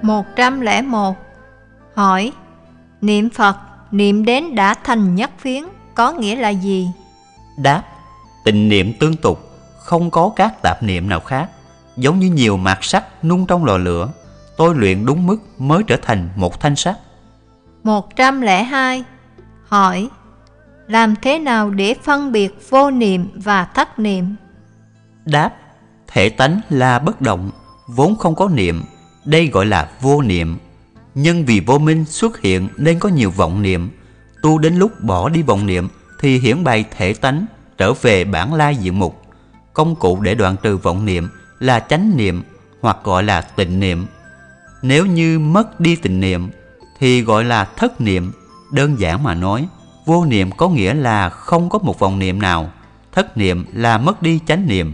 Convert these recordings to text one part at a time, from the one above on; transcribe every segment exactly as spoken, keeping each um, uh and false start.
một trăm lẻ một. Hỏi: niệm Phật niệm đến đã thành nhất phiến có nghĩa là gì? Đáp: tịnh niệm tương tục, không có các tạp niệm nào khác. Giống như nhiều mạt sắt nung trong lò lửa, tôi luyện đúng mức mới trở thành một thanh sắt. một trăm lẻ hai. Hỏi: làm thế nào để phân biệt vô niệm và thất niệm? Đáp: thể tánh là bất động, vốn không có niệm, đây gọi là vô niệm. Nhưng vì vô minh xuất hiện nên có nhiều vọng niệm. Tu đến lúc bỏ đi vọng niệm thì hiển bày thể tánh, trở về bản lai diện mục. Công cụ để đoạn trừ vọng niệm là chánh niệm, hoặc gọi là tịnh niệm. Nếu như mất đi tịnh niệm thì gọi là thất niệm. Đơn giản mà nói, vô niệm có nghĩa là không có một vọng niệm nào, thất niệm là mất đi chánh niệm.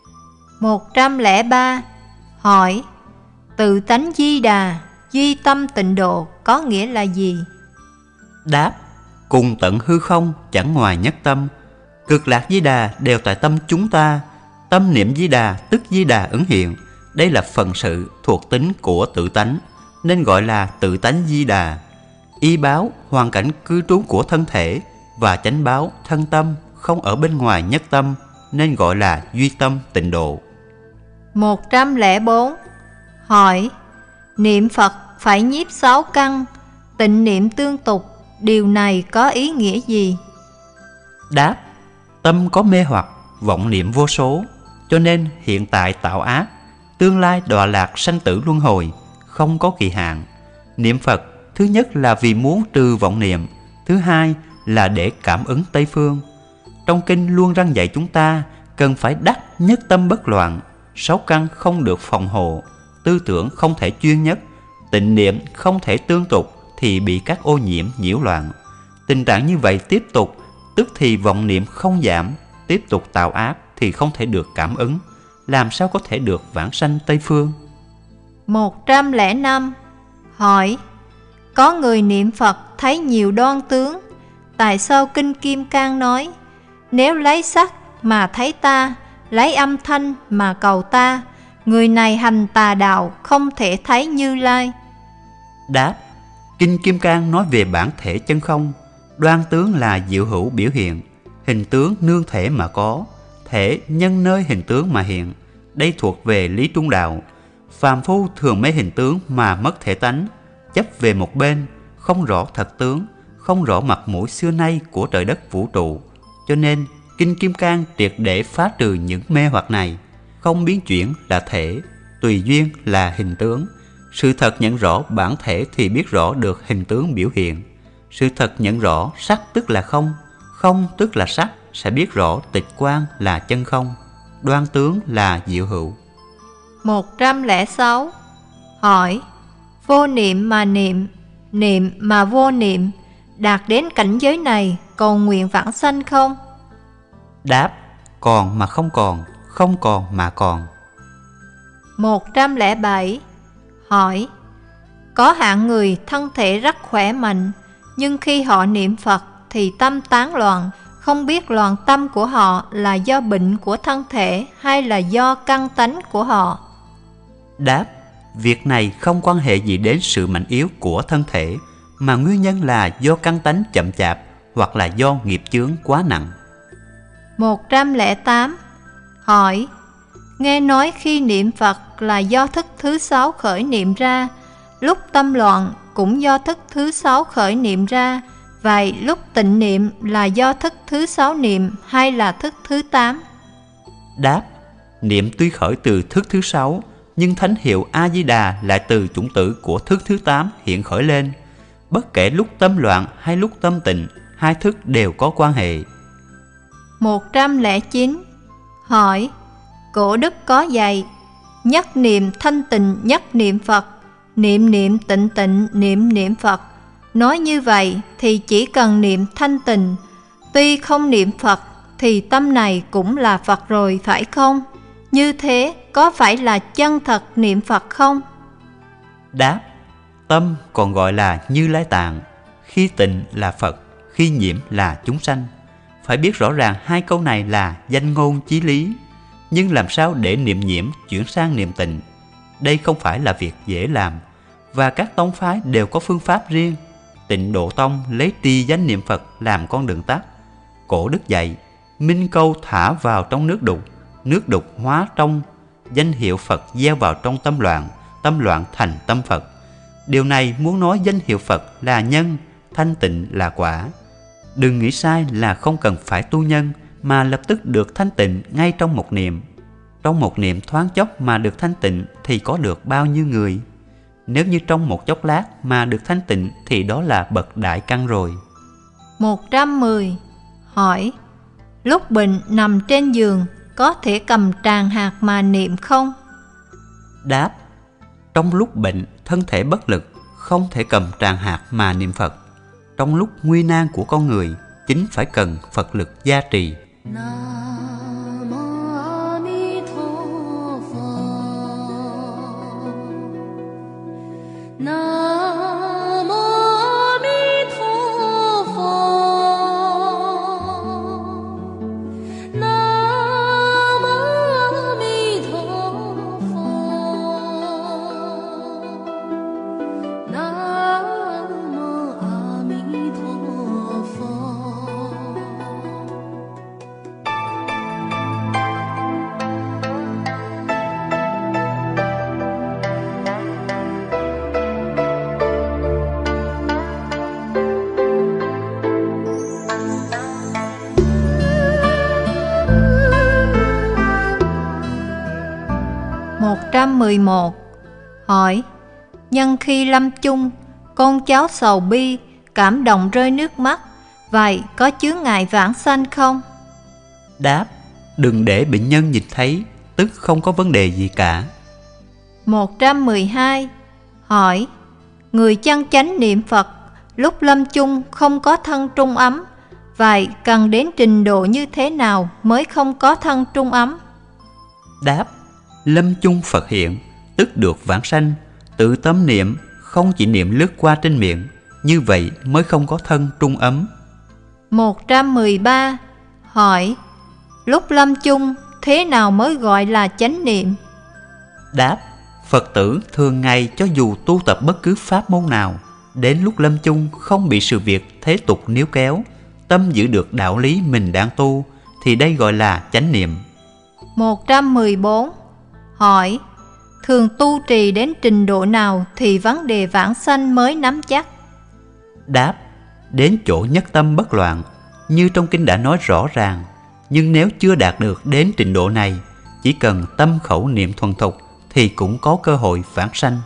một trăm lẻ ba. Hỏi: tự tánh di đà, duy tâm tịnh độ có nghĩa là gì? Đáp: cùng tận hư không, chẳng ngoài nhất tâm. Cực lạc Di Đà đều tại tâm chúng ta. Tâm niệm Di Đà tức Di Đà ứng hiện. Đây là phần sự thuộc tính của tự tánh, nên gọi là tự tánh Di Đà. Y báo hoàn cảnh cư trú của thân thể, và chánh báo thân tâm không ở bên ngoài nhất tâm, nên gọi là duy tâm tịnh độ. một trăm lẻ bốn. Hỏi: niệm Phật phải nhiếp sáu căn, tịnh niệm tương tục, điều này có ý nghĩa gì? Đáp: tâm có mê hoặc, vọng niệm vô số, cho nên hiện tại tạo ác, tương lai đọa lạc sanh tử luân hồi, không có kỳ hạn. Niệm Phật thứ nhất là vì muốn trừ vọng niệm, thứ hai là để cảm ứng Tây Phương. Trong kinh luôn răn dạy chúng ta cần phải đắc nhất tâm bất loạn, sáu căn không được phòng hộ, tư tưởng không thể chuyên nhất, tịnh niệm không thể tương tục thì bị các ô nhiễm nhiễu loạn. Tình trạng như vậy tiếp tục, tức thì vọng niệm không giảm, tiếp tục tạo ác thì không thể được cảm ứng, làm sao có thể được vãng sanh Tây Phương? một trăm lẻ năm. Hỏi: có người niệm Phật thấy nhiều đoan tướng, tại sao Kinh Kim Cang nói nếu lấy sắc mà thấy ta, lấy âm thanh mà cầu ta, người này hành tà đạo, không thể thấy Như Lai? Đáp: Kinh Kim Cang nói về bản thể chân không. Đoan tướng là diệu hữu biểu hiện, hình tướng nương thể mà có, thể nhân nơi hình tướng mà hiện. Đây thuộc về lý trung đạo. Phàm phu thường mấy hình tướng mà mất thể tánh, chấp về một bên, không rõ thật tướng, không rõ mặt mũi xưa nay của trời đất vũ trụ. Cho nên Kinh Kim Cang triệt để phá trừ những mê hoặc này. Không biến chuyển là thể, tùy duyên là hình tướng. Sự thật nhận rõ bản thể thì biết rõ được hình tướng biểu hiện. Sự thật nhận rõ sắc tức là không, không tức là sắc, sẽ biết rõ tịch quang là chân không, đoan tướng là diệu hữu. một trăm lẻ sáu. Hỏi: vô niệm mà niệm, niệm mà vô niệm, đạt đến cảnh giới này cầu nguyện vãng sanh không? Đáp: còn mà không còn, không còn mà còn. một trăm lẻ bảy. Hỏi: có hạng người thân thể rất khỏe mạnh, nhưng khi họ niệm Phật thì tâm tán loạn, không biết loạn tâm của họ là do bệnh của thân thể hay là do căn tánh của họ? Đáp: việc này không quan hệ gì đến sự mạnh yếu của thân thể, mà nguyên nhân là do căn tánh chậm chạp hoặc là do nghiệp chướng quá nặng. một trăm lẻ tám. Hỏi: nghe nói khi niệm Phật là do thức thứ sáu khởi niệm ra, lúc tâm loạn cũng do thức thứ sáu khởi niệm ra, vậy lúc tịnh niệm là do thức thứ sáu niệm hay là thức thứ tám? Đáp: niệm tuy khởi từ thức thứ sáu, nhưng thánh hiệu A-di-đà lại từ chủng tử của thức thứ tám hiện khởi lên. Bất kể lúc tâm loạn hay lúc tâm tịnh, hai thức đều có quan hệ. một trăm lẻ chín. Hỏi: cổ đức có dạy nhất niệm thanh tịnh nhất niệm Phật, niệm niệm tịnh tịnh niệm niệm Phật. Nói như vậy thì chỉ cần niệm thanh tịnh, tuy không niệm Phật thì tâm này cũng là Phật rồi phải không? Như thế có phải là chân thật niệm Phật không? Đáp: tâm còn gọi là Như Lai Tạng, khi tịnh là Phật, khi nhiễm là chúng sanh. Phải biết rõ ràng hai câu này là danh ngôn chí lý. Nhưng làm sao để niệm nhiễm chuyển sang niệm tịnh? Đây không phải là việc dễ làm. và các tông phái đều có phương pháp riêng. Tịnh Độ Tông lấy trì danh niệm Phật làm con đường tắt. Cổ đức dạy minh câu thả vào trong nước đục, nước đục hóa trong danh hiệu Phật gieo vào trong tâm loạn, tâm loạn thành tâm Phật. Điều này muốn nói danh hiệu Phật là nhân, thanh tịnh là quả. Đừng nghĩ sai là không cần phải tu nhân mà lập tức được thanh tịnh ngay trong một niệm. Trong một niệm thoáng chốc mà được thanh tịnh thì có được bao nhiêu người? Nếu như trong một chốc lát mà được thanh tịnh thì đó là bậc đại căn rồi. một trăm mười. Hỏi: lúc bệnh nằm trên giường có thể cầm tràng hạt mà niệm không? Đáp: trong lúc bệnh thân thể bất lực không thể cầm tràng hạt mà niệm Phật. Trong lúc nguy nan của con người chính phải cần Phật lực gia trì. một trăm mười một. Hỏi: nhân khi lâm chung, con cháu sầu bi, cảm động rơi nước mắt, vậy có chướng ngại vãng sanh không? Đáp: đừng để bệnh nhân nhìn thấy, tức không có vấn đề gì cả. một trăm mười hai. Hỏi: người chân chánh niệm Phật lúc lâm chung không có thân trung ấm, vậy cần đến trình độ như thế nào mới không có thân trung ấm? Đáp: lâm chung Phật hiện, tức được vãng sanh. Tự tâm niệm, không chỉ niệm lướt qua trên miệng, như vậy mới không có thân trung ấm. một trăm mười ba. Hỏi: lúc lâm chung thế nào mới gọi là chánh niệm? Đáp: Phật tử thường ngày cho dù tu tập bất cứ pháp môn nào, đến lúc lâm chung không bị sự việc thế tục níu kéo, tâm giữ được đạo lý mình đang tu, thì đây gọi là chánh niệm. một trăm mười bốn. Hỏi: thường tu trì đến trình độ nào thì vấn đề vãng sanh mới nắm chắc? Đáp: đến chỗ nhất tâm bất loạn, như trong kinh đã nói rõ ràng. Nhưng nếu chưa đạt được đến trình độ này, chỉ cần tâm khẩu niệm thuần thục thì cũng có cơ hội vãng sanh.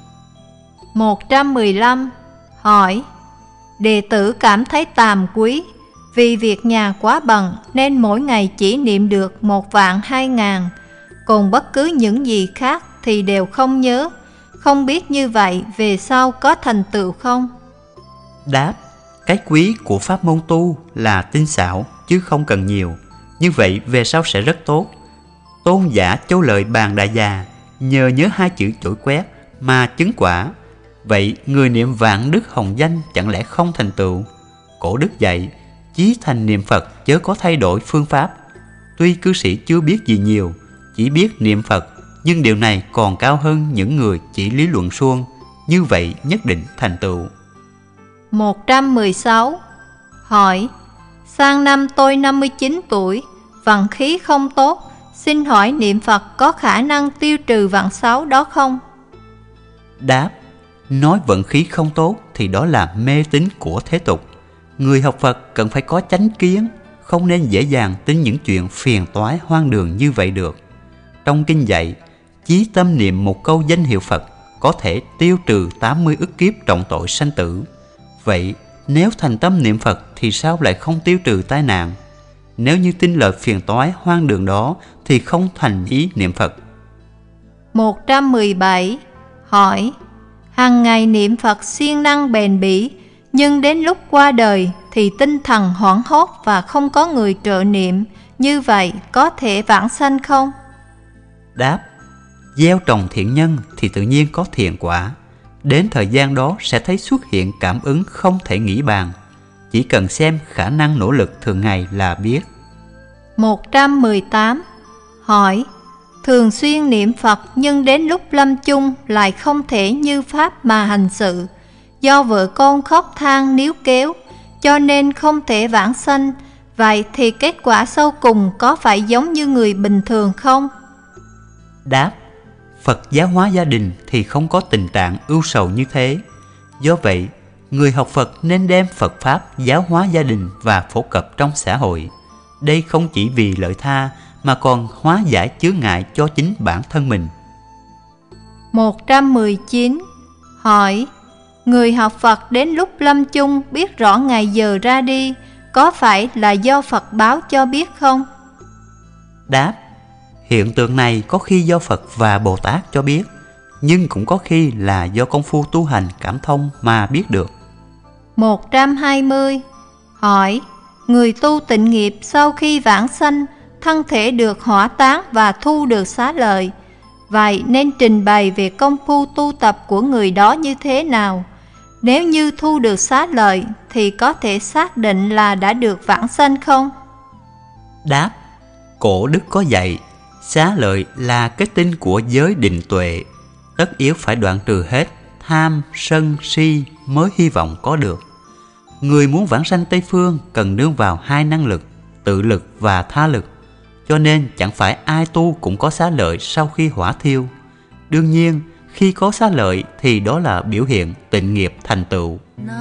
một trăm mười lăm. Hỏi: đệ tử cảm thấy tàm quý, vì việc nhà quá bận nên mỗi ngày chỉ niệm được một vạn hai ngàn, còn bất cứ những gì khác thì đều không nhớ, không biết như vậy về sau có thành tựu không? Đáp: cái quý của pháp môn tu là tinh xảo chứ không cần nhiều, như vậy về sau sẽ rất tốt. Tôn giả Châu Lợi Bàn Đại Già nhờ nhớ hai chữ chổi quét mà chứng quả. Vậy người niệm vạn đức hồng danh chẳng lẽ không thành tựu? Cổ đức dạy chí thành niệm Phật chớ có thay đổi phương pháp. Tuy cư sĩ chưa biết gì nhiều, chỉ biết niệm Phật, nhưng điều này còn cao hơn những người chỉ lý luận suông, như vậy nhất định thành tựu. một trăm mười sáu. Hỏi: sang năm tôi năm mươi chín tuổi, vận khí không tốt, xin hỏi niệm Phật có khả năng tiêu trừ vận xấu đó không? Đáp: nói vận khí không tốt thì đó là mê tín của thế tục. Người học Phật cần phải có chánh kiến, không nên dễ dàng tin những chuyện phiền toái hoang đường như vậy được. Trong kinh dạy, chí tâm niệm một câu danh hiệu Phật có thể tiêu trừ tám mươi ức kiếp trọng tội sanh tử. Vậy nếu thành tâm niệm Phật thì sao lại không tiêu trừ tai nạn? Nếu như tin lời phiền toái hoang đường đó thì không thành ý niệm Phật. một trăm mười bảy. Hỏi: hàng ngày niệm Phật siêng năng bền bỉ, nhưng đến lúc qua đời thì tinh thần hoảng hốt và không có người trợ niệm, như vậy có thể vãng sanh không? Đáp: gieo trồng thiện nhân thì tự nhiên có thiện quả. Đến thời gian đó sẽ thấy xuất hiện cảm ứng không thể nghĩ bàn. Chỉ cần xem khả năng nỗ lực thường ngày là biết. một trăm mười tám. Hỏi: thường xuyên niệm Phật nhưng đến lúc lâm chung lại không thể như Pháp mà hành sự. Do vợ con khóc than níu kéo, cho nên không thể vãng sanh. Vậy thì kết quả sau cùng có phải giống như người bình thường không? Đáp: Phật giáo hóa gia đình thì không có tình trạng ưu sầu như thế. Do vậy, người học Phật nên đem Phật Pháp giáo hóa gia đình và phổ cập trong xã hội. Đây không chỉ vì lợi tha mà còn hóa giải chướng ngại cho chính bản thân mình. một trăm mười chín. Hỏi: người học Phật đến lúc lâm chung biết rõ ngày giờ ra đi, có phải là do Phật báo cho biết không? Đáp: hiện tượng này có khi do Phật và Bồ Tát cho biết, nhưng cũng có khi là do công phu tu hành cảm thông mà biết được. một trăm hai mươi. Hỏi: người tu tịnh nghiệp sau khi vãng sanh, thân thể được hỏa táng và thu được xá lợi. Vậy nên trình bày về công phu tu tập của người đó như thế nào? Nếu như thu được xá lợi thì có thể xác định là đã được vãng sanh không? Đáp: cổ đức có dạy, xá lợi là kết tinh của giới định tuệ, tất yếu phải đoạn trừ hết tham, sân, si mới hy vọng có được. Người muốn vãng sanh Tây Phương cần nương vào hai năng lực, tự lực và tha lực, cho nên chẳng phải ai tu cũng có xá lợi sau khi hỏa thiêu. Đương nhiên, khi có xá lợi thì đó là biểu hiện tịnh nghiệp thành tựu.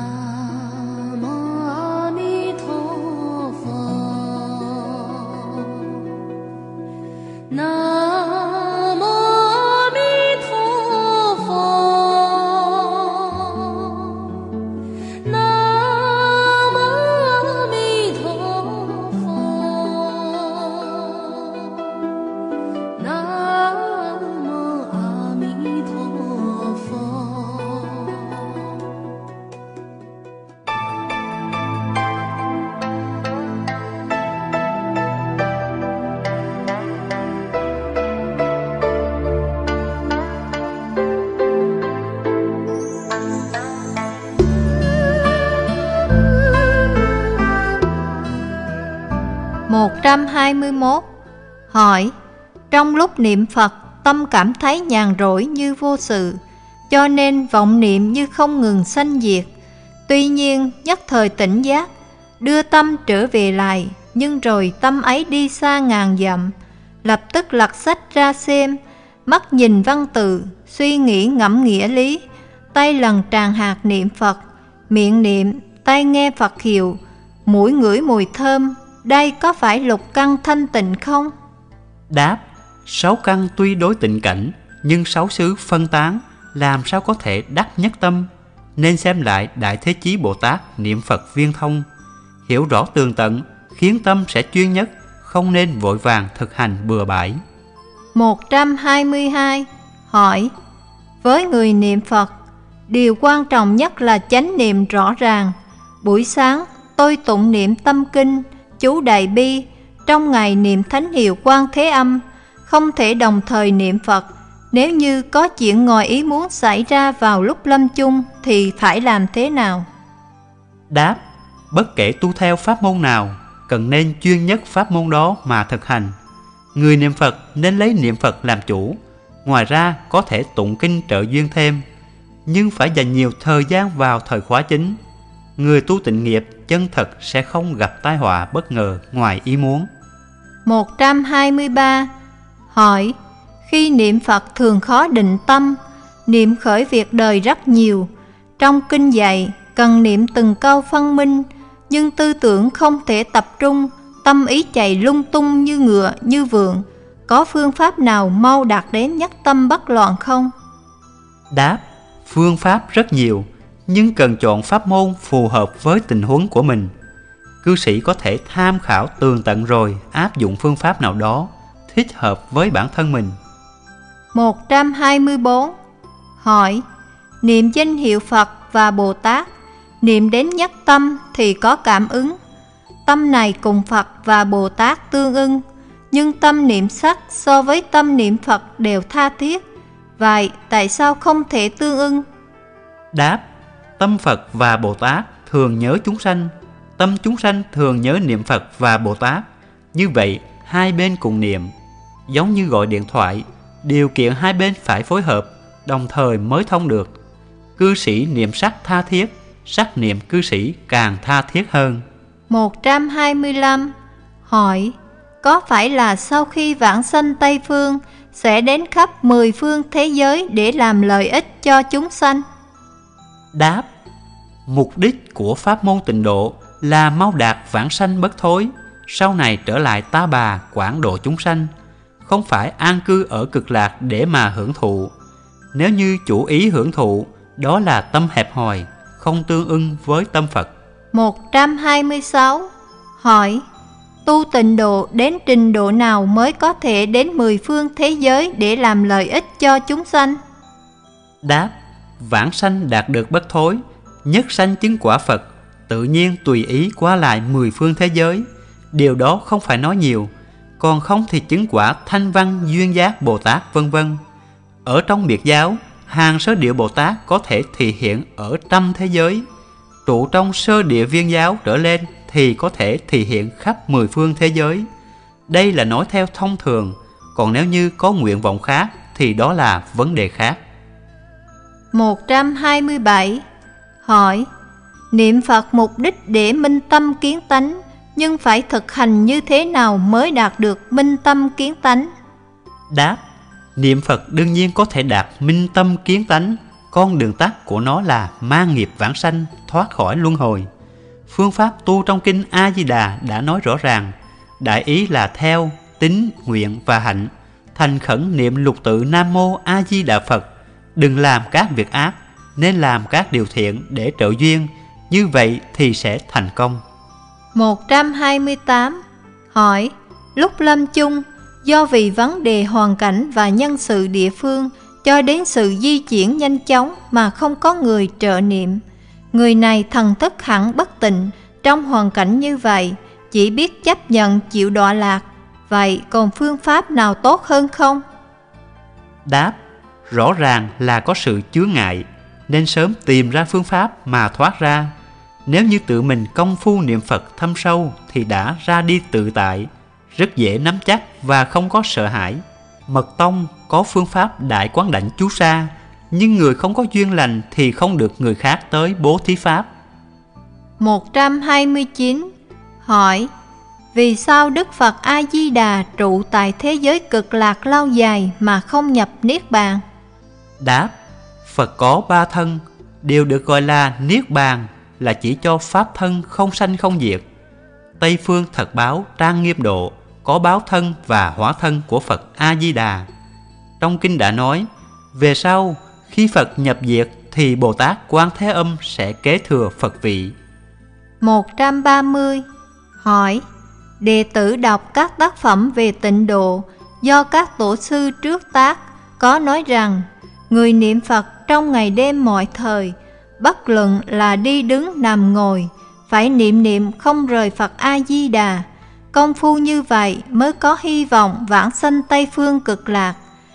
một trăm hai mươi mốt. Hỏi: trong lúc niệm Phật, tâm cảm thấy nhàn rỗi như vô sự, cho nên vọng niệm như không ngừng sanh diệt. Tuy nhiên nhất thời tỉnh giác, đưa tâm trở về lại, nhưng rồi tâm ấy đi xa ngàn dặm. Lập tức lật sách ra xem, mắt nhìn văn tự, suy nghĩ ngẫm nghĩa lý, tay lần tràn hạt niệm Phật, miệng niệm, tai nghe Phật hiệu, mũi ngửi mùi thơm. Đây có phải lục căn thanh tịnh không? Đáp: sáu căn tuy đối tịnh cảnh, nhưng sáu xứ phân tán, làm sao có thể đắc nhất tâm. Nên xem lại Đại Thế Chí Bồ Tát niệm Phật viên thông, hiểu rõ tường tận, khiến tâm sẽ chuyên nhất, không nên vội vàng thực hành bừa bãi. một trăm hai mươi hai. Hỏi: với người niệm Phật, điều quan trọng nhất là chánh niệm rõ ràng. Buổi sáng tôi tụng niệm tâm kinh, chú Đại Bi, trong ngày niệm thánh hiệu Quan Thế Âm, không thể đồng thời niệm Phật. Nếu như có chuyện ngoài ý muốn xảy ra vào lúc lâm chung thì phải làm thế nào? Đáp: bất kể tu theo pháp môn nào, cần nên chuyên nhất pháp môn đó mà thực hành. Người niệm Phật nên lấy niệm Phật làm chủ, ngoài ra có thể tụng kinh trợ duyên thêm, nhưng phải dành nhiều thời gian vào thời khóa chính. Người tu tịnh nghiệp chân thật sẽ không gặp tai họa bất ngờ ngoài ý muốn. một trăm hai mươi ba. Hỏi: khi niệm Phật thường khó định tâm, niệm khởi việc đời rất nhiều. Trong kinh dạy cần niệm từng câu phân minh, nhưng tư tưởng không thể tập trung, tâm ý chạy lung tung như ngựa như vượn. Có phương pháp nào mau đạt đến nhất tâm bất loạn không? Đáp: phương pháp rất nhiều, nhưng cần chọn pháp môn phù hợp với tình huống của mình. Cư sĩ có thể tham khảo tường tận rồi áp dụng phương pháp nào đó thích hợp với bản thân mình. một trăm hai mươi bốn. Hỏi: niệm danh hiệu Phật và Bồ Tát, niệm đến nhất tâm thì có cảm ứng. Tâm này cùng Phật và Bồ Tát tương ưng, nhưng tâm niệm sắc so với tâm niệm Phật đều tha thiết. Vậy tại sao không thể tương ưng? Đáp: tâm Phật và Bồ Tát thường nhớ chúng sanh, tâm chúng sanh thường nhớ niệm Phật và Bồ Tát. Như vậy hai bên cùng niệm, giống như gọi điện thoại, điều kiện hai bên phải phối hợp, đồng thời mới thông được. Cư sĩ niệm sắc tha thiết, sắc niệm cư sĩ càng tha thiết hơn. một trăm hai mươi lăm. Hỏi: có phải là sau khi vãng sanh Tây Phương sẽ đến khắp mười phương thế giới để làm lợi ích cho chúng sanh? Đáp: mục đích của pháp môn tịnh độ là mau đạt vãng sanh bất thối, sau này trở lại Ta Bà quảng độ chúng sanh, không phải an cư ở cực lạc để mà hưởng thụ. Nếu như chủ ý hưởng thụ, đó là tâm hẹp hòi, không tương ưng với tâm Phật. một trăm hai mươi sáu. Hỏi: tu tịnh độ đến trình độ nào mới có thể đến mười phương thế giới để làm lợi ích cho chúng sanh? Đáp: vãng sanh đạt được bất thối, nhất sanh chứng quả Phật, tự nhiên tùy ý qua lại mười phương thế giới. Điều đó không phải nói nhiều, còn không thì chứng quả Thanh Văn Duyên Giác Bồ Tát vân vân. Ở trong biệt giáo, hàng sơ địa Bồ Tát có thể thị hiện ở trăm thế giới, trụ trong sơ địa viên giáo trở lên thì có thể thị hiện khắp mười phương thế giới. Đây là nói theo thông thường, còn nếu như có nguyện vọng khác thì đó là vấn đề khác. một trăm hai mươi bảy. Hỏi: niệm Phật mục đích để minh tâm kiến tánh, nhưng phải thực hành như thế nào mới đạt được minh tâm kiến tánh? Đáp: niệm Phật đương nhiên có thể đạt minh tâm kiến tánh, con đường tắt của nó là mang nghiệp vãng sanh, thoát khỏi luân hồi. Phương pháp tu trong kinh A Di Đà đã nói rõ ràng, đại ý là theo tín, nguyện và hạnh, thành khẩn niệm lục tự Nam Mô A Di Đà Phật, đừng làm các việc ác, nên làm các điều thiện để trợ duyên, như vậy thì sẽ thành công. một trăm hai mươi tám. Hỏi: lúc lâm chung, do vì vấn đề hoàn cảnh và nhân sự địa phương cho đến sự di chuyển nhanh chóng mà không có người trợ niệm, người này thần thức hẳn bất tịnh. Trong hoàn cảnh như vậy, chỉ biết chấp nhận chịu đọa lạc. Vậy còn phương pháp nào tốt hơn không? Đáp: rõ ràng là có sự chướng ngại, nên sớm tìm ra phương pháp mà thoát ra. Nếu như tự mình công phu niệm Phật thâm sâu thì đã ra đi tự tại, rất dễ nắm chắc và không có sợ hãi. Mật tông có phương pháp đại quán đảnh chú sa, nhưng người không có duyên lành thì không được người khác tới bố thí pháp. một trăm hai mươi chín. Hỏi: vì sao Đức Phật A-di-đà trụ tại thế giới cực lạc lâu dài mà không nhập Niết Bàn? Đáp: Phật có ba thân, đều được gọi là Niết Bàn, là chỉ cho pháp thân không sanh không diệt. Tây phương thật báo trang nghiêm độ có báo thân và hóa thân của Phật A-di-đà. Trong kinh đã nói, về sau khi Phật nhập diệt thì Bồ Tát Quan Thế Âm sẽ kế thừa Phật vị. một trăm ba mươi. Hỏi: đệ tử đọc các tác phẩm về tịnh độ do các tổ sư trước tác có nói rằng người niệm Phật trong ngày đêm mọi thời, bất luận là đi đứng nằm ngồi, phải niệm niệm không rời Phật A-di-đà. Công phu như vậy mới có hy vọng vãng sanh Tây phương cực lạc.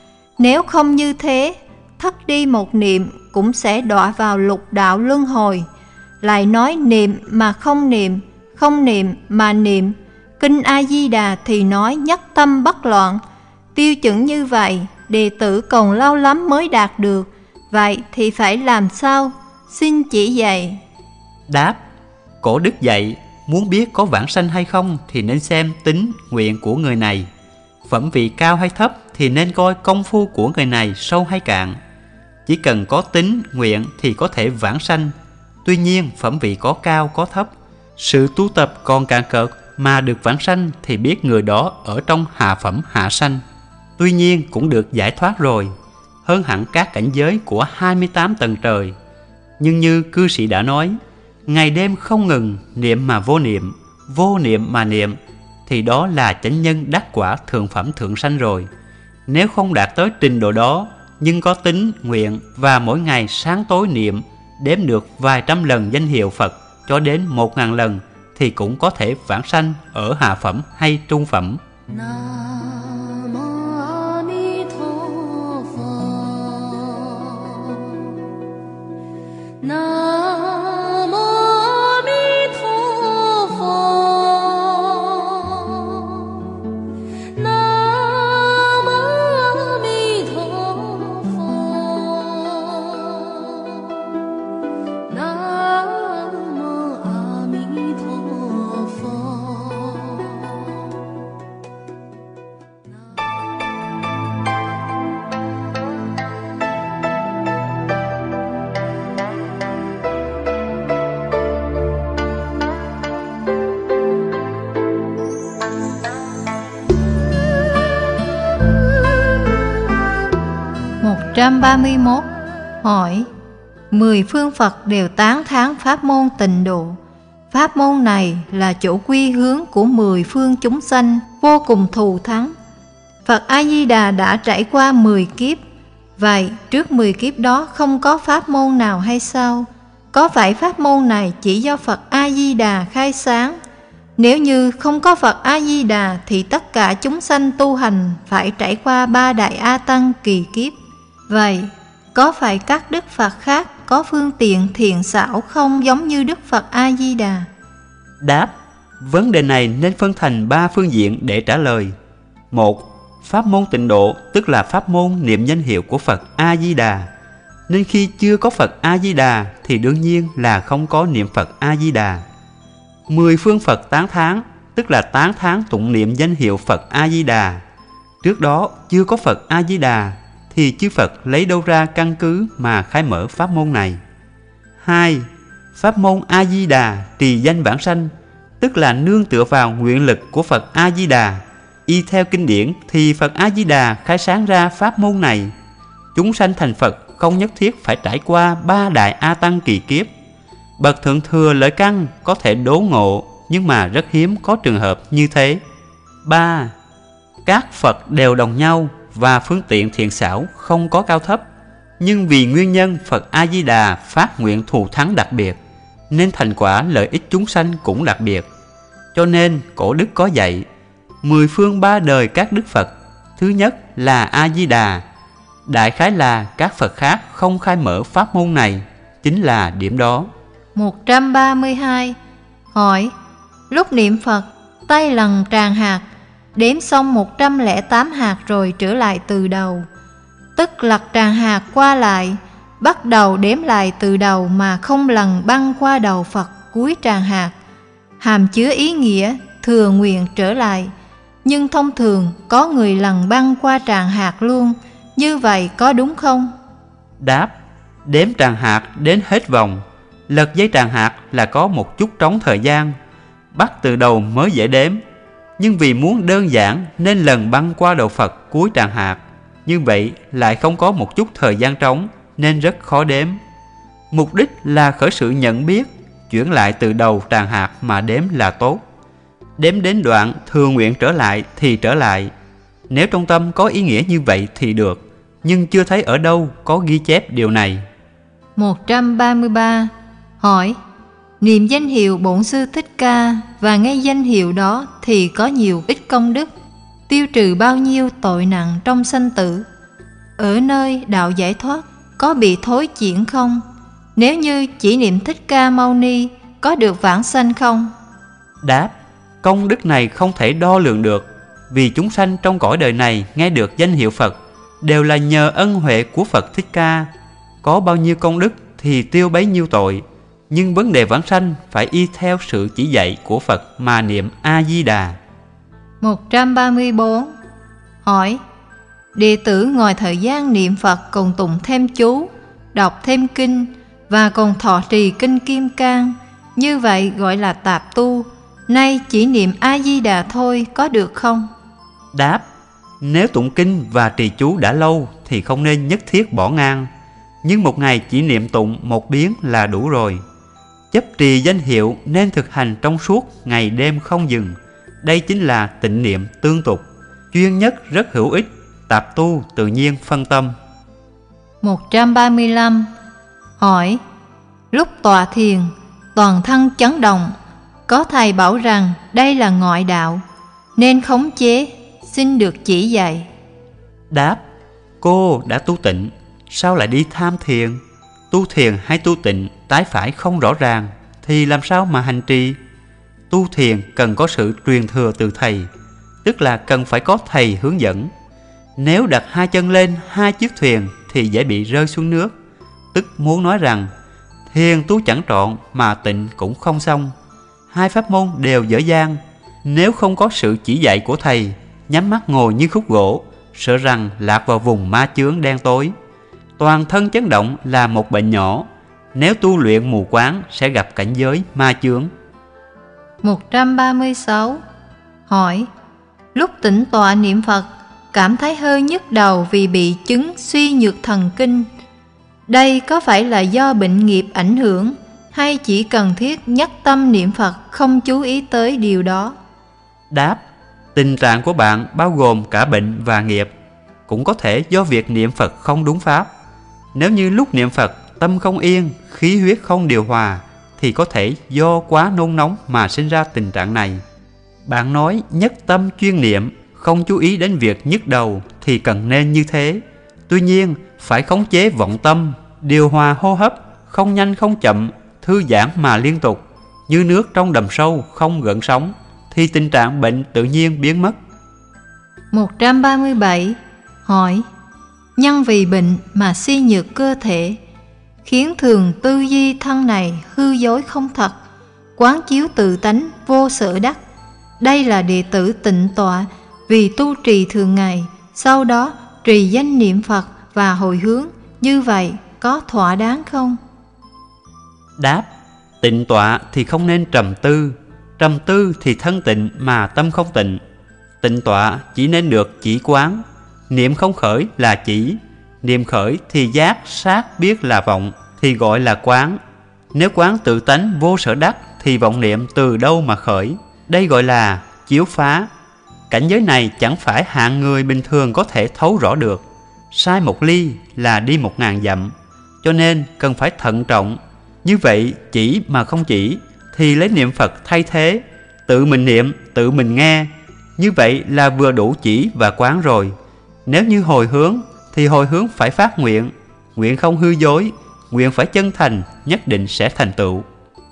Nếu không như thế, thất đi một niệm cũng sẽ đọa vào lục đạo luân hồi. Lại nói niệm mà không niệm, không niệm mà niệm. Kinh A-di-đà thì nói nhất tâm bất loạn. Tiêu chuẩn như vậy, đệ tử còn lâu lắm mới đạt được. Vậy thì phải làm sao? Xin chỉ dạy. Đáp: cổ đức dạy, muốn biết có vãng sanh hay không thì nên xem tính, nguyện của người này. Phẩm vị cao hay thấp thì nên coi công phu của người này sâu hay cạn. Chỉ cần có tính, nguyện thì có thể vãng sanh. Tuy nhiên phẩm vị có cao có thấp, sự tu tập còn cạn cợt mà được vãng sanh thì biết người đó ở trong hạ phẩm hạ sanh. Tuy nhiên cũng được giải thoát rồi, hơn hẳn các cảnh giới của hai mươi tám tầng trời. Nhưng như cư sĩ đã nói, ngày đêm không ngừng niệm mà vô niệm, vô niệm mà niệm, thì đó là chánh nhân đắc quả thượng phẩm thượng sanh rồi. Nếu không đạt tới trình độ đó, nhưng có tính, nguyện và mỗi ngày sáng tối niệm, đếm được vài trăm lần danh hiệu Phật cho đến một ngàn lần, thì cũng có thể vãng sanh ở hạ phẩm hay trung phẩm. Nam một trăm ba mươi mốt. Hỏi: Mười phương Phật đều tán thán pháp môn tịnh độ. Pháp môn này là chỗ quy hướng của mười phương chúng sanh, vô cùng thù thắng. Phật A-di-đà đã trải qua mười kiếp. Vậy trước mười kiếp đó không có pháp môn nào hay sao? Có phải pháp môn này chỉ do Phật A-di-đà khai sáng? Nếu như không có Phật A-di-đà thì tất cả chúng sanh tu hành phải trải qua ba đại A Tăng kỳ kiếp. Vậy có phải các đức Phật khác có phương tiện thiện xảo không giống như Đức Phật A-di-đà? Đáp: vấn đề này nên phân thành ba phương diện để trả lời. Một, pháp môn tịnh độ tức là pháp môn niệm danh hiệu của Phật A-di-đà. Nên khi chưa có Phật A-di-đà thì đương nhiên là không có niệm Phật A-di-đà. Mười phương Phật tán thán tức là tán thán tụng niệm danh hiệu Phật A-di-đà. Trước đó chưa có Phật A-di-đà thì chư Phật lấy đâu ra căn cứ mà khai mở pháp môn này. Hai, pháp môn A-di-đà trì danh vãng sanh tức là nương tựa vào nguyện lực của Phật A-di-đà. Y theo kinh điển thì Phật A-di-đà khai sáng ra pháp môn này. Chúng sanh thành Phật không nhất thiết phải trải qua ba đại A Tăng kỳ kiếp. Bậc thượng thừa lợi căn có thể đố ngộ, nhưng mà rất hiếm có trường hợp như thế. Ba, các Phật đều đồng nhau và phương tiện thiện xảo không có cao thấp, nhưng vì nguyên nhân Phật A-di-đà phát nguyện thù thắng đặc biệt, nên thành quả lợi ích chúng sanh cũng đặc biệt. Cho nên cổ đức có dạy mười phương ba đời các đức Phật. Thứ nhất là A-di-đà. Đại khái là các Phật khác không khai mở pháp môn này, chính là điểm đó. một trăm ba mươi hai. Hỏi: lúc niệm Phật, tay lần tràng hạt, đếm xong một trăm lẻ tám hạt rồi trở lại từ đầu, tức lật tràng hạt qua lại, bắt đầu đếm lại từ đầu mà không lần băng qua đầu Phật cuối tràng hạt, hàm chứa ý nghĩa thừa nguyện trở lại. Nhưng thông thường có người lần băng qua tràng hạt luôn, như vậy có đúng không? Đáp: đếm tràng hạt đến hết vòng. Lật dây tràng hạt là có một chút trống thời gian, bắt từ đầu mới dễ đếm. Nhưng vì muốn đơn giản nên lần băng qua đầu Phật cuối tràng hạt. Như vậy lại không có một chút thời gian trống nên rất khó đếm. Mục đích là khởi sự nhận biết, chuyển lại từ đầu tràng hạt mà đếm là tốt. Đếm đến đoạn thừa nguyện trở lại thì trở lại. Nếu trong tâm có ý nghĩa như vậy thì được, nhưng chưa thấy ở đâu có ghi chép điều này. một trăm ba mươi ba. Hỏi: niệm danh hiệu Bổn Sư Thích Ca và nghe danh hiệu đó thì có nhiều ít công đức, tiêu trừ bao nhiêu tội nặng trong sanh tử? Ở nơi đạo giải thoát có bị thối chuyển không? Nếu như chỉ niệm Thích Ca Mâu Ni có được vãng sanh không? Đáp: công đức này không thể đo lường được, vì chúng sanh trong cõi đời này nghe được danh hiệu Phật đều là nhờ ân huệ của Phật Thích Ca. Có bao nhiêu công đức thì tiêu bấy nhiêu tội. Nhưng vấn đề vãng sanh phải y theo sự chỉ dạy của Phật mà niệm A-di-đà. một trăm ba mươi bốn. Hỏi: đệ tử ngoài thời gian niệm Phật còn tụng thêm chú, đọc thêm kinh và còn thọ trì kinh Kim Cang, như vậy gọi là tạp tu. Nay chỉ niệm A-di-đà thôi có được không? Đáp: nếu tụng kinh và trì chú đã lâu thì không nên nhất thiết bỏ ngang, nhưng một ngày chỉ niệm tụng một biến là đủ rồi. Chấp trì danh hiệu nên thực hành trong suốt ngày đêm không dừng. Đây chính là tịnh niệm tương tục, chuyên nhất rất hữu ích, tạp tu tự nhiên phân tâm. một trăm ba mươi lăm. Hỏi: lúc tọa thiền toàn thân chấn động, có thầy bảo rằng đây là ngoại đạo, nên khống chế, xin được chỉ dạy. Đáp: cô đã tu tịnh, sao lại đi tham thiền? Tu thiền hay tu tịnh tái phải không rõ ràng thì làm sao mà hành trì? Tu thiền cần có sự truyền thừa từ thầy, tức là cần phải có thầy hướng dẫn. Nếu đặt hai chân lên hai chiếc thuyền thì dễ bị rơi xuống nước, tức muốn nói rằng thiền tu chẳng trọn mà tịnh cũng không xong. Hai pháp môn đều dở dang. Nếu không có sự chỉ dạy của thầy, nhắm mắt ngồi như khúc gỗ, sợ rằng lạc vào vùng ma chướng đen tối. Toàn thân chấn động là một bệnh nhỏ, nếu tu luyện mù quáng sẽ gặp cảnh giới ma chướng. một trăm ba mươi sáu. Hỏi: lúc tĩnh tọa niệm Phật, cảm thấy hơi nhức đầu vì bị chứng suy nhược thần kinh. Đây có phải là do bệnh nghiệp ảnh hưởng, hay chỉ cần thiết nhất tâm niệm Phật, không chú ý tới điều đó? Đáp: tình trạng của bạn bao gồm cả bệnh và nghiệp, cũng có thể do việc niệm Phật không đúng pháp. Nếu như lúc niệm Phật tâm không yên, khí huyết không điều hòa, thì có thể do quá nôn nóng mà sinh ra tình trạng này. Bạn nói nhất tâm chuyên niệm, không chú ý đến việc nhức đầu thì cần nên như thế. Tuy nhiên, phải khống chế vọng tâm, điều hòa hô hấp, không nhanh không chậm, thư giãn mà liên tục, như nước trong đầm sâu không gợn sóng, thì tình trạng bệnh tự nhiên biến mất. một trăm ba mươi bảy. Hỏi: nhân vì bệnh mà suy nhược cơ thể, khiến thường tư duy thân này hư dối không thật, quán chiếu tự tánh vô sở đắc. Đây là đệ tử tịnh tọa vì tu trì thường ngày, sau đó trì danh niệm Phật và hồi hướng, như vậy có thỏa đáng không? Đáp: tịnh tọa thì không nên trầm tư, trầm tư thì thân tịnh mà tâm không tịnh. Tịnh tọa chỉ nên được chỉ quán, niệm không khởi là chỉ, niệm khởi thì giác sát biết là vọng, thì gọi là quán. Nếu quán tự tánh vô sở đắc thì vọng niệm từ đâu mà khởi? Đây gọi là chiếu phá. Cảnh giới này chẳng phải hạng người bình thường có thể thấu rõ được. Sai một ly là đi một ngàn dặm, cho nên cần phải thận trọng. Như vậy chỉ mà không chỉ thì lấy niệm Phật thay thế, tự mình niệm, tự mình nghe. Như vậy là vừa đủ chỉ và quán rồi. Nếu như hồi hướng thì hồi hướng phải phát nguyện, nguyện không hư dối, nguyện phải chân thành, nhất định sẽ thành tựu.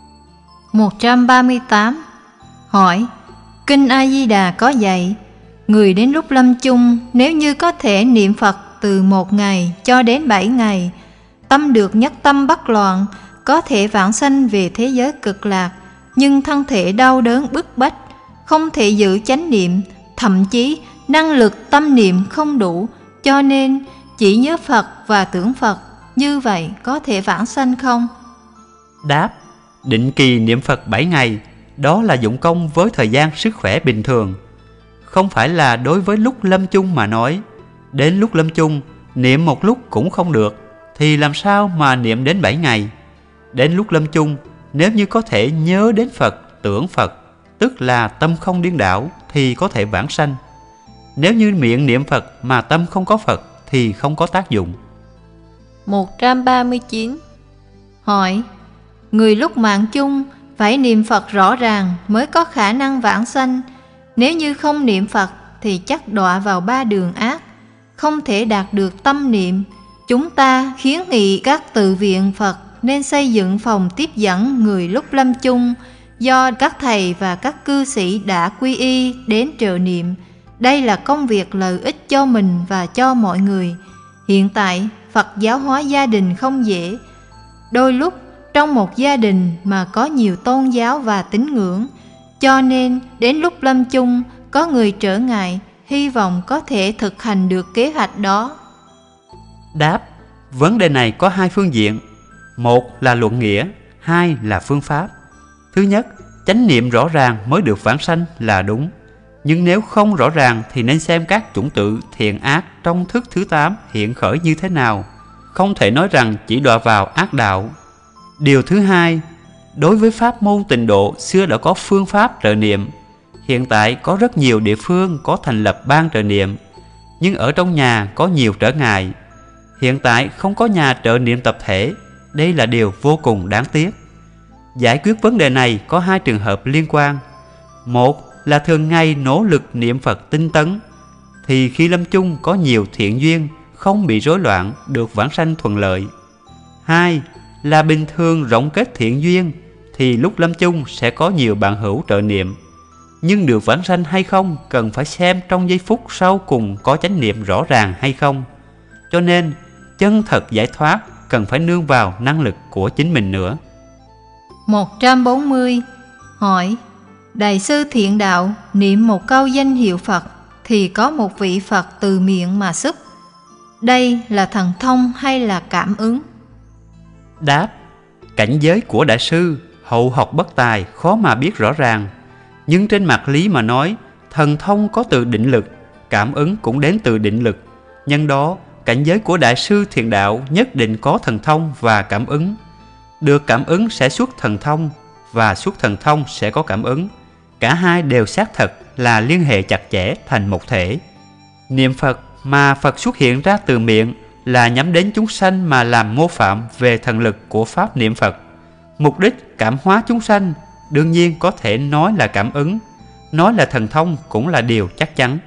một trăm ba mươi tám. Hỏi: Kinh A Di Đà có dạy, người đến lúc lâm chung nếu như có thể niệm Phật từ một ngày cho đến bảy ngày, tâm được nhất tâm bất loạn, có thể vãng sanh về thế giới cực lạc, nhưng thân thể đau đớn bức bách, không thể giữ chánh niệm, thậm chí năng lực tâm niệm không đủ, cho nên chỉ nhớ Phật và tưởng Phật, như vậy có thể vãng sanh không? Đáp: định kỳ niệm Phật bảy ngày, đó là dụng công với thời gian sức khỏe bình thường, không phải là đối với lúc lâm chung mà nói. Đến lúc lâm chung niệm một lúc cũng không được, thì làm sao mà niệm đến bảy ngày? Đến lúc lâm chung, nếu như có thể nhớ đến Phật, tưởng Phật, tức là tâm không điên đảo, thì có thể vãng sanh. Nếu như miệng niệm Phật mà tâm không có Phật thì không có tác dụng. một trăm ba mươi chín. Hỏi: người lúc mạng chung phải niệm Phật rõ ràng mới có khả năng vãng sanh. Nếu như không niệm Phật thì chắc đọa vào ba đường ác, không thể đạt được tâm niệm. Chúng ta khuyến nghị các tự viện Phật nên xây dựng phòng tiếp dẫn người lúc lâm chung, do các thầy và các cư sĩ đã quy y đến trợ niệm. Đây là công việc lợi ích cho mình và cho mọi người. Hiện tại Phật giáo hóa gia đình không dễ. Đôi lúc trong một gia đình mà có nhiều tôn giáo và tín ngưỡng, cho nên đến lúc lâm chung có người trở ngại, hy vọng có thể thực hành được kế hoạch đó. Đáp: vấn đề này có hai phương diện. Một là luận nghĩa, hai là phương pháp. Thứ nhất, chánh niệm rõ ràng mới được vãng sanh là đúng. Nhưng nếu không rõ ràng thì nên xem các chủng tử thiện ác trong thức thứ tám hiện khởi như thế nào. Không thể nói rằng chỉ đọa vào ác đạo. Điều thứ hai, đối với pháp môn tịnh độ xưa đã có phương pháp trợ niệm. Hiện tại có rất nhiều địa phương có thành lập ban trợ niệm, nhưng ở trong nhà có nhiều trở ngại. Hiện tại không có nhà trợ niệm tập thể. Đây là điều vô cùng đáng tiếc. Giải quyết vấn đề này có hai trường hợp liên quan. Một là thường ngày nỗ lực niệm Phật tinh tấn, thì khi lâm chung có nhiều thiện duyên, không bị rối loạn, được vãng sanh thuận lợi. Hai là bình thường rộng kết thiện duyên, thì lúc lâm chung sẽ có nhiều bạn hữu trợ niệm. Nhưng được vãng sanh hay không cần phải xem trong giây phút sau cùng có chánh niệm rõ ràng hay không. Cho nên chân thật giải thoát cần phải nương vào năng lực của chính mình nữa. một trăm bốn mươi. Hỏi: Đại sư Thiện Đạo niệm một câu danh hiệu Phật thì có một vị Phật từ miệng mà xuất. Đây là thần thông hay là cảm ứng? Đáp: cảnh giới của đại sư hậu học bất tài, khó mà biết rõ ràng. Nhưng trên mặt lý mà nói, thần thông có từ định lực, cảm ứng cũng đến từ định lực. Nhân đó, cảnh giới của đại sư thiền đạo nhất định có thần thông và cảm ứng. Được cảm ứng sẽ xuất thần thông, và xuất thần thông sẽ có cảm ứng. Cả hai đều xác thật là liên hệ chặt chẽ thành một thể. Niệm Phật mà Phật xuất hiện ra từ miệng là nhắm đến chúng sanh mà làm mô phạm về thần lực của pháp niệm Phật. Mục đích cảm hóa chúng sanh đương nhiên có thể nói là cảm ứng, nói là thần thông cũng là điều chắc chắn.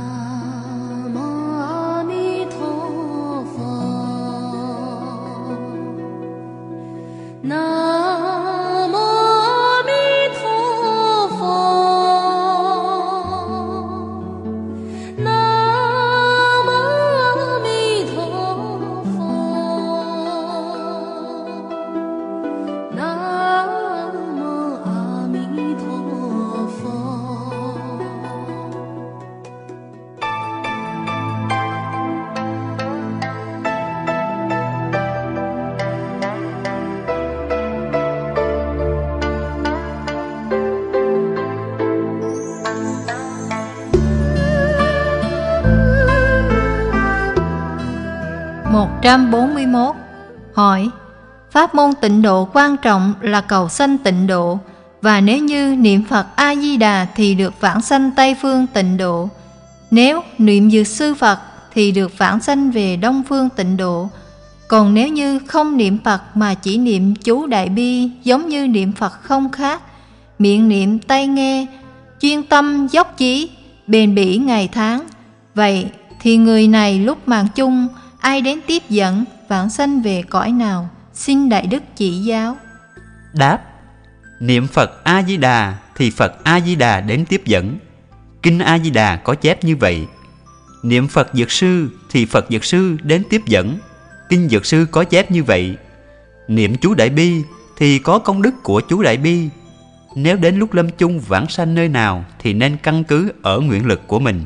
một trăm bốn mươi mốt. Hỏi: pháp môn tịnh độ quan trọng là cầu sanh tịnh độ, và nếu như niệm Phật A-di-đà thì được vãng sanh Tây phương tịnh độ. Nếu niệm Dược Sư Phật thì được vãng sanh về Đông phương tịnh độ. Còn nếu như không niệm Phật mà chỉ niệm chú Đại Bi giống như niệm Phật không khác, miệng niệm tai nghe, chuyên tâm dốc chí, bền bỉ ngày tháng, vậy thì người này lúc màng chung ai đến tiếp dẫn, vãng sanh về cõi nào? Xin Đại Đức chỉ giáo. Đáp: niệm Phật A-di-đà thì Phật A-di-đà đến tiếp dẫn. Kinh A-di-đà có chép như vậy. Niệm Phật Dược Sư thì Phật Dược Sư đến tiếp dẫn. Kinh Dược Sư có chép như vậy. Niệm chú Đại Bi thì có công đức của chú Đại Bi. Nếu đến lúc lâm chung vãng sanh nơi nào thì nên căn cứ ở nguyện lực của mình.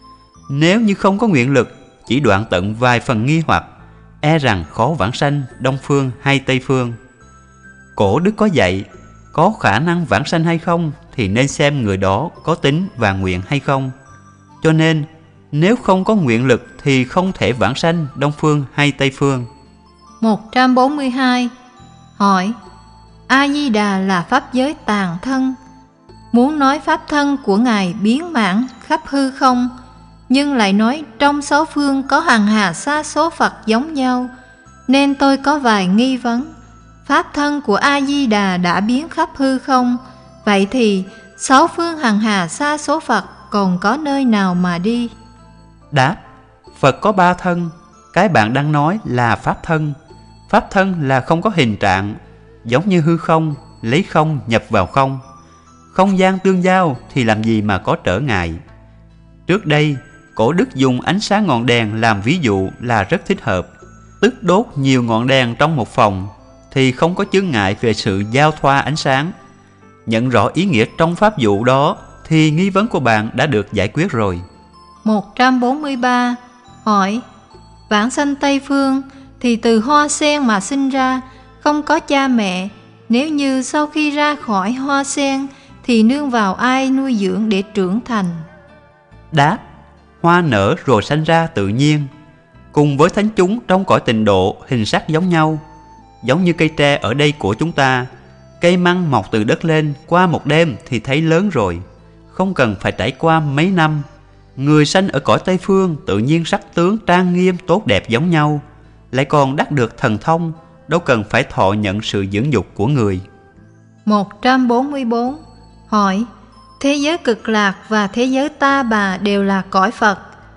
Nếu như không có nguyện lực, chỉ đoạn tận vài phần nghi hoặc, e rằng khó vãng sanh Đông phương hay Tây phương. Cổ đức có dạy, có khả năng vãng sanh hay không thì nên xem người đó có tính và nguyện hay không. Cho nên nếu không có nguyện lực thì không thể vãng sanh Đông phương hay Tây phương. một trăm bốn mươi hai. Hỏi: A-di-đà là pháp giới tàn thân. Muốn nói pháp thân của Ngài biến mãn khắp hư không, nhưng lại nói trong sáu phương có hằng hà sa số Phật giống nhau, nên tôi có vài nghi vấn. Pháp thân của A-di-đà đã biến khắp hư không, vậy thì sáu phương hằng hà sa số Phật còn có nơi nào mà đi? Đáp: Phật có ba thân. Cái bạn đang nói là pháp thân. Pháp thân là không có hình trạng, giống như hư không, lấy không nhập vào không. Không gian tương giao thì làm gì mà có trở ngại. Trước đây Cổ đức dùng ánh sáng ngọn đèn làm ví dụ là rất thích hợp. Tức đốt nhiều ngọn đèn trong một phòng thì không có chướng ngại về sự giao thoa ánh sáng. Nhận rõ ý nghĩa trong pháp dụ đó thì nghi vấn của bạn đã được giải quyết rồi. một trăm bốn mươi ba. Hỏi: vãng sanh Tây phương thì từ hoa sen mà sinh ra, không có cha mẹ. Nếu như sau khi ra khỏi hoa sen thì nương vào ai nuôi dưỡng để trưởng thành? Đáp: hoa nở rồi sanh ra tự nhiên. Cùng với thánh chúng trong cõi tịnh độ hình sắc giống nhau. Giống như cây tre ở đây của chúng ta, cây măng mọc từ đất lên qua một đêm thì thấy lớn rồi, không cần phải trải qua mấy năm. Người sanh ở cõi Tây phương tự nhiên sắc tướng trang nghiêm tốt đẹp giống nhau, lại còn đắc được thần thông, đâu cần phải thọ nhận sự dưỡng dục của người. một trăm bốn mươi bốn. Hỏi: thế giới cực lạc và thế giới Ta Bà đều là cõi Phật.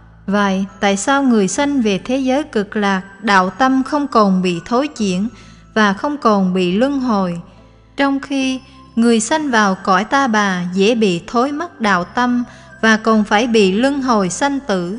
Vậy tại sao người sanh về thế giới cực lạc, đạo tâm không còn bị thối chuyển và không còn bị luân hồi, trong khi người sanh vào cõi Ta Bà dễ bị thối mất đạo tâm và còn phải bị luân hồi sanh tử?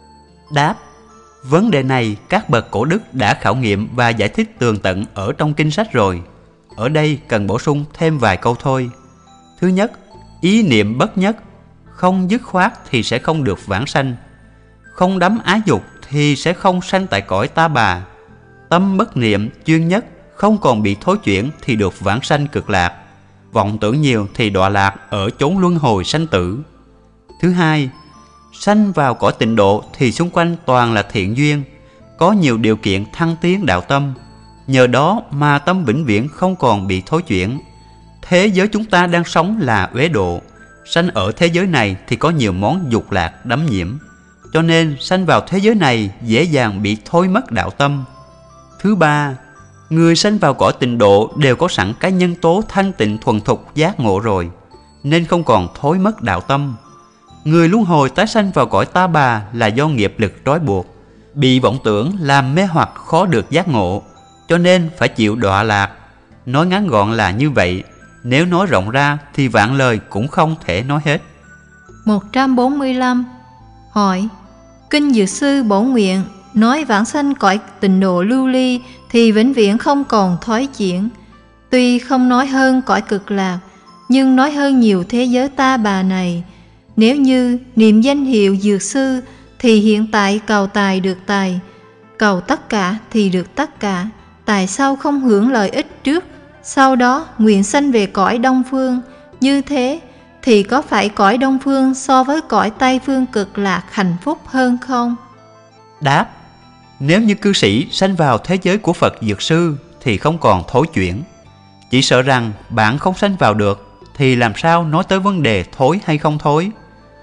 Đáp: vấn đề này các bậc cổ đức đã khảo nghiệm và giải thích tường tận ở trong kinh sách rồi. Ở đây cần bổ sung thêm vài câu thôi. Thứ nhất, ý niệm bất nhất, không dứt khoát thì sẽ không được vãng sanh. Không đắm ái dục thì sẽ không sanh tại cõi Ta Bà. Tâm bất niệm chuyên nhất, không còn bị thối chuyển thì được vãng sanh cực lạc. Vọng tưởng nhiều thì đọa lạc ở chốn luân hồi sanh tử. Thứ hai, Sanh vào cõi tịnh độ thì xung quanh toàn là thiện duyên, có nhiều điều kiện thăng tiến đạo tâm. Nhờ đó mà tâm vĩnh viễn không còn bị thối chuyển. Thế giới chúng ta đang sống là uế độ. Sanh ở thế giới này thì có nhiều món dục lạc đắm nhiễm, cho nên sanh vào thế giới này dễ dàng bị thôi mất đạo tâm. Thứ ba, người sanh vào cõi tịnh độ đều có sẵn cái nhân tố thanh tịnh thuần thục giác ngộ rồi, nên không còn thối mất đạo tâm. Người luân hồi tái sanh vào cõi ta bà là do nghiệp lực trói buộc, bị vọng tưởng làm mê hoặc khó được giác ngộ, cho nên phải chịu đọa lạc. Nói ngắn gọn là như vậy, nếu nói rộng ra thì vạn lời cũng không thể nói hết. một trăm bốn mươi lăm. Hỏi: Kinh Dược Sư bổ nguyện nói vãng sanh cõi tịnh độ lưu ly thì vĩnh viễn không còn thoái chuyển. Tuy không nói hơn cõi cực lạc, nhưng nói hơn nhiều thế giới ta bà này. Nếu như niệm danh hiệu Dược Sư thì hiện tại cầu tài được tài, cầu tất cả thì được tất cả. Tại sao không hưởng lợi ích trước, sau đó nguyện sanh về cõi Đông Phương? Như thế thì có phải cõi Đông Phương so với cõi Tây Phương cực lạc hạnh phúc hơn không? Đáp: Nếu như cư sĩ sanh vào thế giới của Phật Dược Sư thì không còn thối chuyển. Chỉ sợ rằng bạn không sanh vào được thì làm sao nói tới vấn đề thối hay không thối.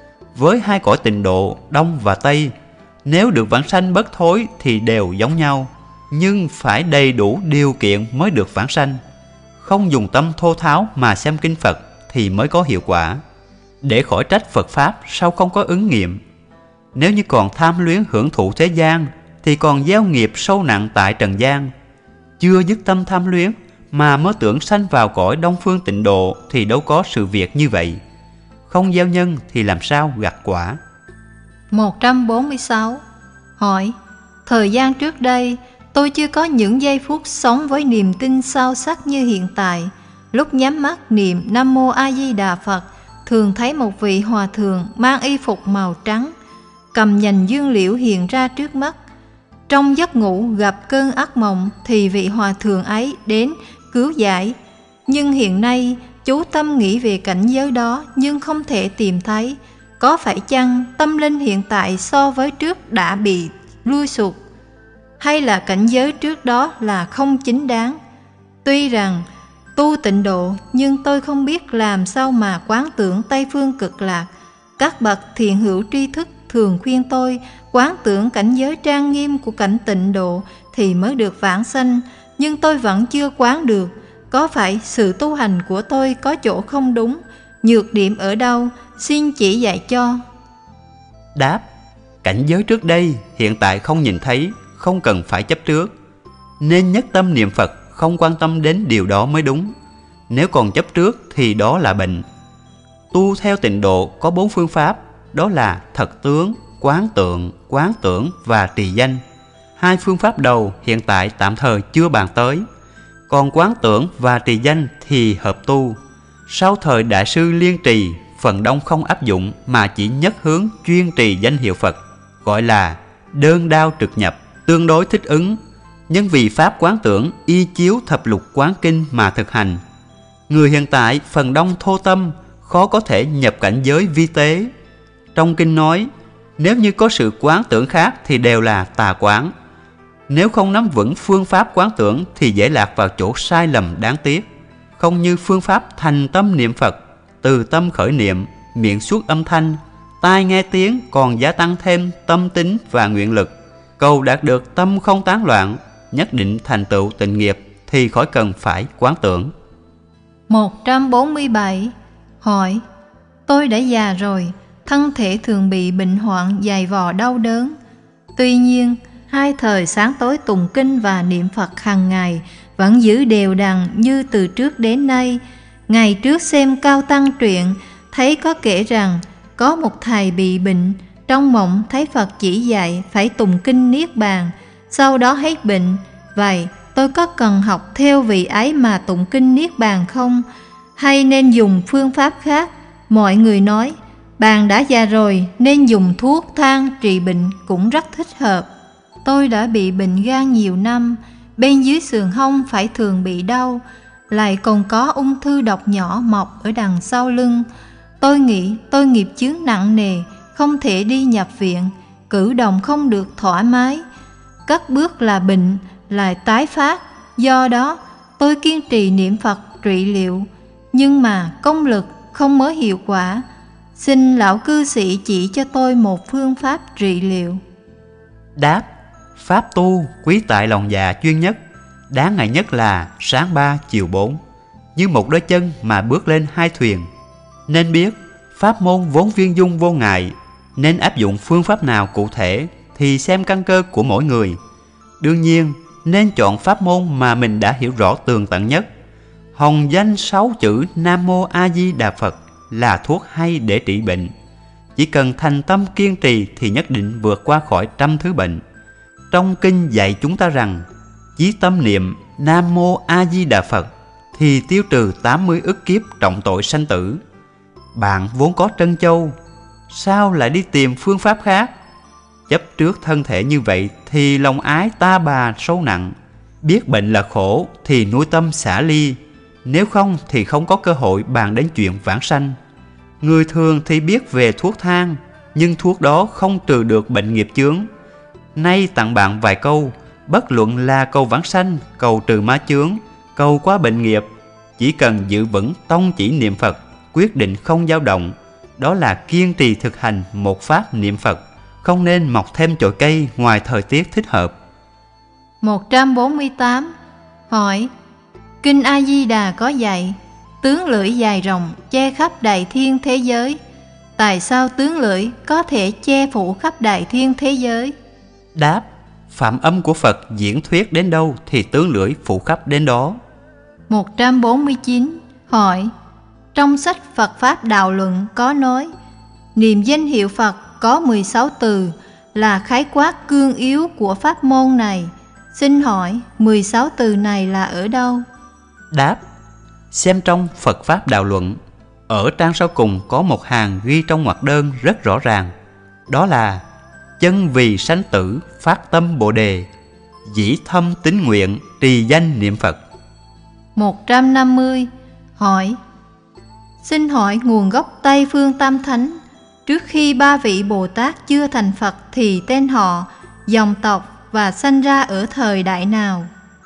Với hai cõi tịnh độ Đông và Tây, nếu được vãng sanh bất thối thì đều giống nhau, nhưng phải đầy đủ điều kiện mới được vãng sanh. Không dùng tâm thô tháo mà xem kinh Phật thì mới có hiệu quả. Để khỏi trách Phật Pháp sao không có ứng nghiệm. Nếu như còn tham luyến hưởng thụ thế gian thì còn gieo nghiệp sâu nặng tại trần gian. Chưa dứt tâm tham luyến mà mới tưởng sanh vào cõi Đông Phương tịnh độ thì đâu có sự việc như vậy. Không gieo nhân thì làm sao gặt quả. một trăm bốn mươi sáu. Hỏi: Thời gian trước đây tôi chưa có những giây phút sống với niềm tin sâu sắc như hiện tại. Lúc nhắm mắt niệm Nam Mô A Di Đà Phật, thường thấy một vị hòa thượng mang y phục màu trắng, cầm nhành dương liễu hiện ra trước mắt. Trong giấc ngủ gặp cơn ác mộng thì vị hòa thượng ấy đến cứu giải. Nhưng hiện nay chú tâm nghĩ về cảnh giới đó nhưng không thể tìm thấy. Có phải chăng tâm linh hiện tại so với trước đã bị lui sụt, hay là cảnh giới trước đó là không chính đáng? Tuy rằng tu tịnh độ, nhưng tôi không biết làm sao mà quán tưởng Tây Phương cực lạc. Các bậc thiện hữu tri thức thường khuyên tôi quán tưởng cảnh giới trang nghiêm của cảnh tịnh độ thì mới được vãng sanh, nhưng tôi vẫn chưa quán được. Có phải sự tu hành của tôi có chỗ không đúng? Nhược điểm ở đâu? Xin chỉ dạy cho. Đáp: Cảnh giới trước đây hiện tại không nhìn thấy, không cần phải chấp trước, nên nhất tâm niệm Phật, không quan tâm đến điều đó mới đúng. Nếu còn chấp trước thì đó là bệnh. Tu theo tịnh độ có bốn phương pháp, đó là thật tướng, quán tượng, quán tưởng và trì danh. Hai phương pháp đầu hiện tại tạm thời chưa bàn tới, còn quán tưởng và trì danh thì hợp tu. Sau thời Đại sư Liên Trì, phần đông không áp dụng mà chỉ nhất hướng chuyên trì danh hiệu Phật, gọi là đơn đao trực nhập, tương đối thích ứng. Nhưng vì pháp quán tưởng y chiếu thập lục quán kinh mà thực hành. Người hiện tại phần đông thô tâm, khó có thể nhập cảnh giới vi tế. Trong kinh nói, nếu như có sự quán tưởng khác thì đều là tà quán. Nếu không nắm vững phương pháp quán tưởng thì dễ lạc vào chỗ sai lầm đáng tiếc. Không như phương pháp thành tâm niệm Phật, từ tâm khởi niệm, miệng xuất âm thanh, tai nghe tiếng, còn gia tăng thêm tâm tính và nguyện lực, cầu đạt được tâm không tán loạn, nhất định thành tựu tịnh nghiệp thì khỏi cần phải quán tưởng. một trăm bốn mươi bảy. Hỏi: Tôi đã già rồi, thân thể thường bị bệnh hoạn dày vò đau đớn. Tuy nhiên, hai thời sáng tối tụng kinh và niệm Phật hàng ngày vẫn giữ đều đặn như từ trước đến nay. Ngày trước xem Cao Tăng truyện, thấy có kể rằng có một thầy bị bệnh, trong mộng thấy Phật chỉ dạy phải tụng kinh Niết Bàn, sau đó hết bệnh. Vậy tôi có cần học theo vị ấy mà tụng kinh Niết Bàn không? Hay nên dùng phương pháp khác? Mọi người nói bạn đã già rồi nên dùng thuốc thang trị bệnh cũng rất thích hợp. Tôi đã bị bệnh gan nhiều năm, bên dưới sườn hông phải thường bị đau, lại còn có ung thư độc nhỏ mọc ở đằng sau lưng. Tôi nghĩ tôi nghiệp chướng nặng nề, không thể đi nhập viện, cử động không được thoải mái, cất bước là bệnh, lại tái phát. Do đó, tôi kiên trì niệm Phật trị liệu, nhưng mà công lực không mới hiệu quả. Xin lão cư sĩ chỉ cho tôi một phương pháp trị liệu. Đáp: pháp tu quý tại lòng già chuyên nhất, đáng ngại nhất là sáng ba chiều bốn, như một đôi chân mà bước lên hai thuyền. Nên biết pháp môn vốn viên dung vô ngại, nên áp dụng phương pháp nào cụ thể thì xem căn cơ của mỗi người. Đương nhiên nên chọn pháp môn mà mình đã hiểu rõ tường tận nhất. Hồng danh sáu chữ Nam Mô A Di Đà Phật là thuốc hay để trị bệnh. Chỉ cần thành tâm kiên trì thì nhất định vượt qua khỏi trăm thứ bệnh. Trong kinh dạy chúng ta rằng chí tâm niệm Nam Mô A Di Đà Phật thì tiêu trừ tám mươi ức kiếp trọng tội sanh tử. Bạn vốn có trân châu, sao lại đi tìm phương pháp khác? Chấp trước thân thể như vậy thì lòng ái ta bà sâu nặng. Biết bệnh là khổ thì nuôi tâm xả ly, nếu không thì không có cơ hội bàn đến chuyện vãng sanh. Người thường thì biết về thuốc thang, nhưng thuốc đó không trừ được bệnh nghiệp chướng. Nay tặng bạn vài câu, bất luận là cầu vãng sanh, cầu trừ ma chướng, cầu qua bệnh nghiệp, chỉ cần giữ vững tông chỉ niệm Phật, quyết định không dao động, đó là kiên trì thực hành một pháp niệm Phật, không nên mọc thêm chồi cây ngoài thời tiết thích hợp. một trăm bốn mươi tám. Hỏi: Kinh A Di Đà có dạy tướng lưỡi dài rộng che khắp đại thiên thế giới, tại sao tướng lưỡi có thể che phủ khắp đại thiên thế giới? Đáp: phạm âm của Phật diễn thuyết đến đâu thì tướng lưỡi phủ khắp đến đó. một trăm bốn mươi chín. Hỏi: trong sách Phật Pháp Đạo Luận có nói niệm danh hiệu Phật có mười sáu từ là khái quát cương yếu của pháp môn này. Xin hỏi mười sáu từ này là ở đâu? Đáp: xem trong Phật Pháp Đạo Luận, ở trang sau cùng có một hàng ghi trong ngoặc đơn rất rõ ràng, đó là chân vì sanh tử phát tâm Bồ Đề, dĩ thâm tín nguyện trì danh niệm Phật. một trăm năm mươi. Hỏi: xin hỏi nguồn gốc Tây Phương Tam Thánh, trước khi ba vị Bồ Tát chưa thành Phật thì tên họ, dòng tộc và sanh ra ở thời đại nào?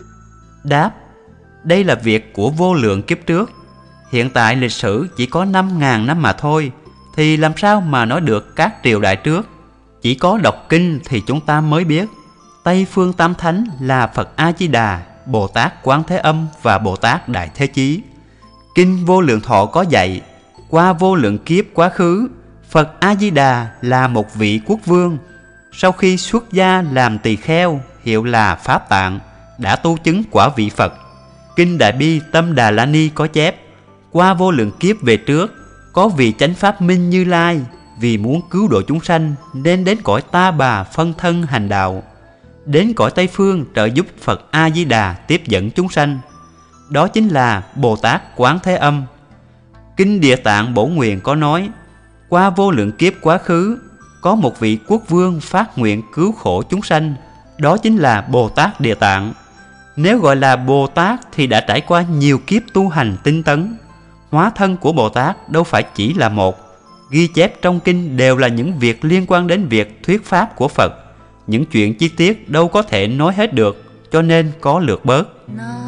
Đáp: đây là việc của vô lượng kiếp trước. Hiện tại lịch sử chỉ có năm ngàn năm mà thôi, thì làm sao mà nói được các triều đại trước. Chỉ có đọc kinh thì chúng ta mới biết Tây Phương Tam Thánh là Phật A-di-đà, Bồ Tát Quán Thế Âm và Bồ Tát Đại Thế Chí. Kinh Vô Lượng Thọ có dạy, qua vô lượng kiếp quá khứ, Phật A-di-đà là một vị quốc vương. Sau khi xuất gia làm tỳ kheo, hiệu là Pháp Tạng, đã tu chứng quả vị Phật. Kinh Đại Bi Tâm Đà La Ni có chép, qua vô lượng kiếp về trước, có vị chánh pháp Minh Như Lai, vì muốn cứu độ chúng sanh nên đến cõi Ta Bà phân thân hành đạo, đến cõi Tây Phương trợ giúp Phật A-di-đà tiếp dẫn chúng sanh. Đó chính là Bồ Tát Quán Thế Âm. Kinh Địa Tạng Bổ Nguyện có nói, qua vô lượng kiếp quá khứ, có một vị quốc vương phát nguyện cứu khổ chúng sanh, đó chính là Bồ Tát Địa Tạng. Nếu gọi là Bồ Tát thì đã trải qua nhiều kiếp tu hành tinh tấn. Hóa thân của Bồ Tát đâu phải chỉ là một. Ghi chép trong kinh đều là những việc liên quan đến việc thuyết pháp của Phật. Những chuyện chi tiết đâu có thể nói hết được, cho nên có lược bớt.